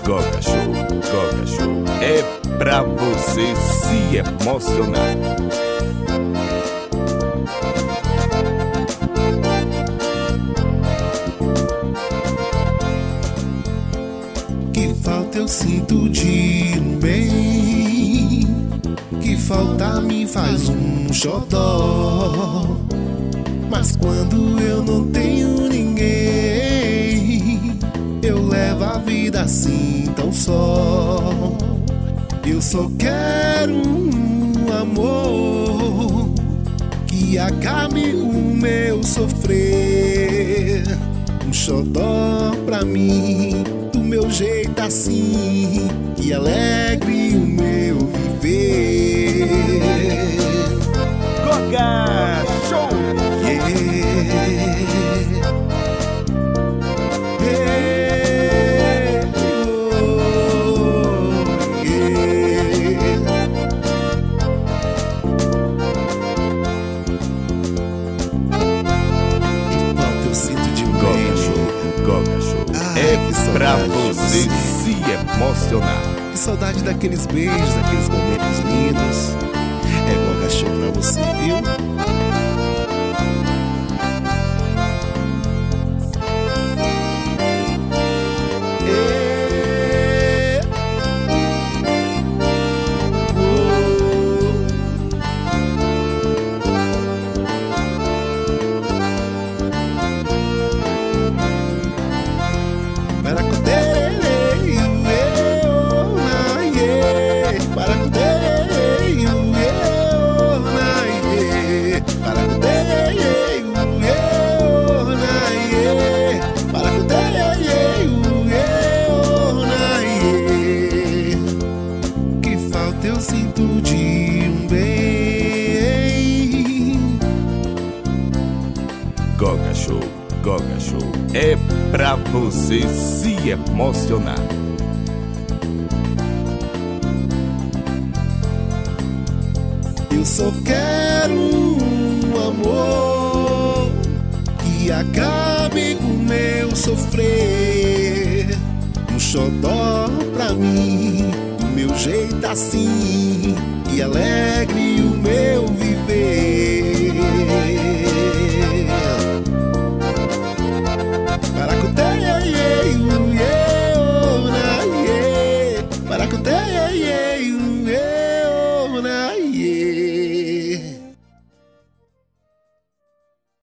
Goga Show é pra você se emocionar. Que falta eu sinto de um bem, que falta me faz um xodó. Mas quando eu não tenho ninguém, eu levo a vida assim tão só. Eu só quero um amor que acabe o meu sofrer. Um xodó pra mim, do meu jeito assim, que alegre o meu viver. Goga Show! Yeah. Goga Show é pra você se emocionar. Que saudade daqueles beijos, daqueles momentos lindos. É Goga Show pra você, viu? Eu sinto de um bem. Goga Show é pra você se emocionar. Eu só quero um amor que acabe com o meu sofrer. Um xodó pra mim, do meu jeito assim, e alegre o meu viver.